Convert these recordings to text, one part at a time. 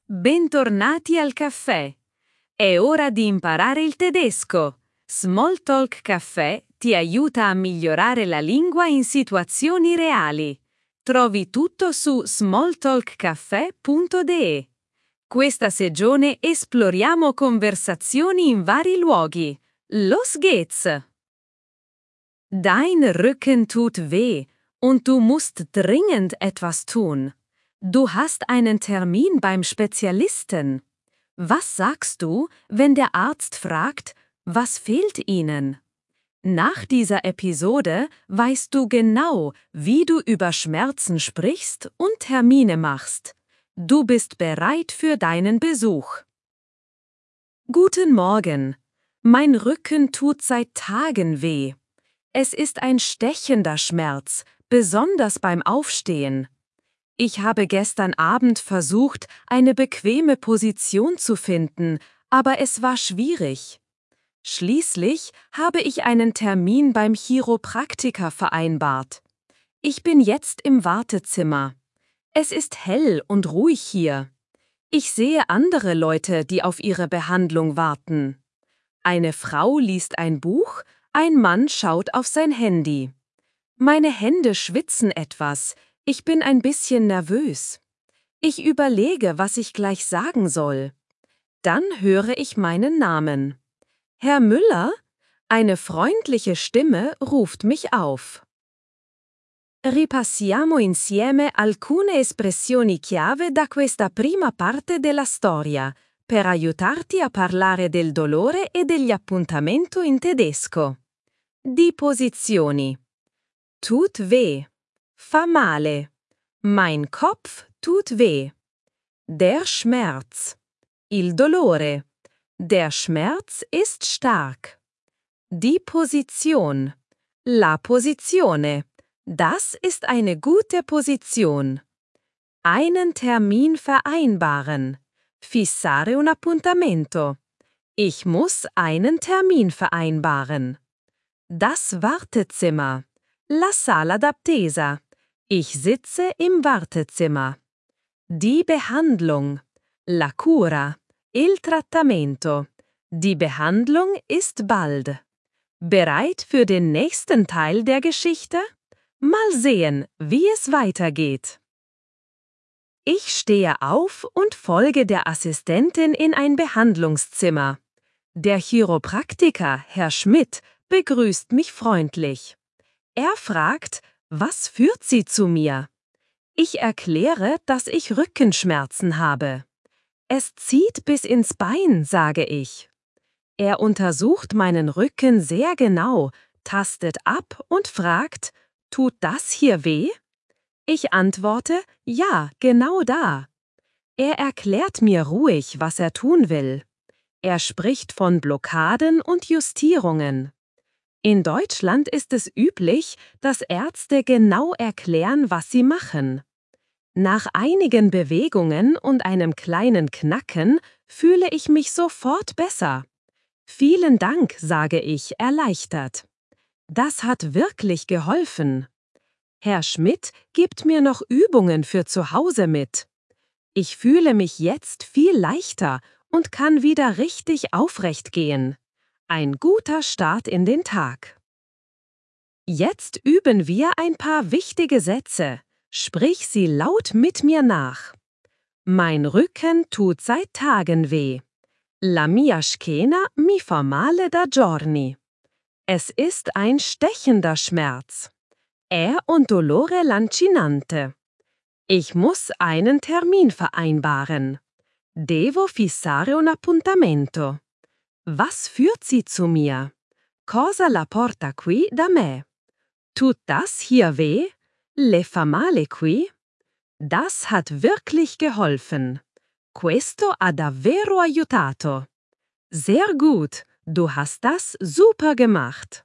Bentornati al caffè. È ora di imparare il tedesco. Smalltalk Caffè ti aiuta a migliorare la lingua in situazioni reali. Trovi tutto su smalltalkcaffè.de. Questa stagione esploriamo conversazioni in vari luoghi. Los geht's! Dein Rücken tut weh und du musst dringend etwas tun. Du hast einen Termin beim Spezialisten. Was sagst du, wenn der Arzt fragt, was fehlt Ihnen? Nach dieser Episode weißt du genau, wie du über Schmerzen sprichst und Termine machst. Du bist bereit für deinen Besuch. Guten Morgen. Mein Rücken tut seit Tagen weh. Es ist ein stechender Schmerz, besonders beim Aufstehen. Ich habe gestern Abend versucht, eine bequeme Position zu finden, aber es war schwierig. Schließlich habe ich einen Termin beim Chiropraktiker vereinbart. Ich bin jetzt im Wartezimmer. Es ist hell und ruhig hier. Ich sehe andere Leute, die auf ihre Behandlung warten. Eine Frau liest ein Buch, ein Mann schaut auf sein Handy. Meine Hände schwitzen etwas. Ich bin ein bisschen nervös. Ich überlege, was ich gleich sagen soll. Dann höre ich meinen Namen. Herr Müller? Eine freundliche Stimme ruft mich auf. Ripassiamo insieme alcune espressioni chiave da questa prima parte della storia, per aiutarti a parlare del dolore e degli appuntamenti in tedesco. Die Posizioni. Tut weh. Fa male. Mein Kopf tut weh. Der Schmerz. Il dolore. Der Schmerz ist stark. Die Position. La posizione. Das ist eine gute Position. Einen Termin vereinbaren. Fissare un appuntamento. Ich muss einen Termin vereinbaren. Das Wartezimmer. La sala d'attesa. Ich sitze im Wartezimmer. Die Behandlung. La cura. Il trattamento. Die Behandlung ist bald. Bereit für den nächsten Teil der Geschichte? Mal sehen, wie es weitergeht. Ich stehe auf und folge der Assistentin in ein Behandlungszimmer. Der Chiropraktiker, Herr Schmidt, begrüßt mich freundlich. Er fragt, was führt Sie zu mir? Ich erkläre, dass ich Rückenschmerzen habe. Es zieht bis ins Bein, sage ich. Er untersucht meinen Rücken sehr genau, tastet ab und fragt, tut das hier weh? Ich antworte, ja, genau da. Er erklärt mir ruhig, was er tun will. Er spricht von Blockaden und Justierungen. In Deutschland ist es üblich, dass Ärzte genau erklären, was sie machen. Nach einigen Bewegungen und einem kleinen Knacken fühle ich mich sofort besser. Vielen Dank, sage ich, erleichtert. Das hat wirklich geholfen. Herr Schmidt gibt mir noch Übungen für zu Hause mit. Ich fühle mich jetzt viel leichter und kann wieder richtig aufrecht gehen. Ein guter Start in den Tag. Jetzt üben wir ein paar wichtige Sätze. Sprich sie laut mit mir nach. Mein Rücken tut seit Tagen weh. La mia schiena mi fa male da giorni. Es ist ein stechender Schmerz. È un dolore lancinante. Ich muss einen Termin vereinbaren. Devo fissare un appuntamento. Was führt sie zu mir? Cosa la porta qui da me? Tut das hier weh? Le fa male qui? Das hat wirklich geholfen. Questo ha davvero aiutato. Sehr gut, du hast das super gemacht.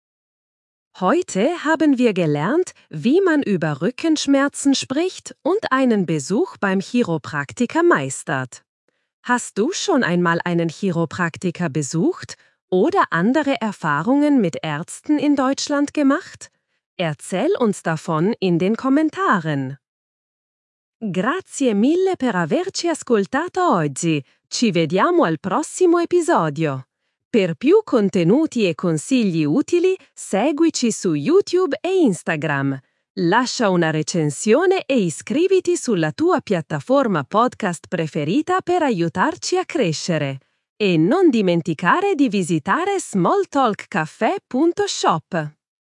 Heute haben wir gelernt, wie man über Rückenschmerzen spricht und einen Besuch beim Chiropraktiker meistert. Hast du schon einmal einen Chiropraktiker besucht oder andere Erfahrungen mit Ärzten in Deutschland gemacht? Erzähl uns davon in den Kommentaren. Grazie mille per averci ascoltato oggi. Ci vediamo al prossimo episodio. Per più contenuti e consigli utili, seguici su YouTube e Instagram. Lascia una recensione e iscriviti sulla tua piattaforma podcast preferita per aiutarci a crescere. E non dimenticare di visitare smalltalkcafe.shop.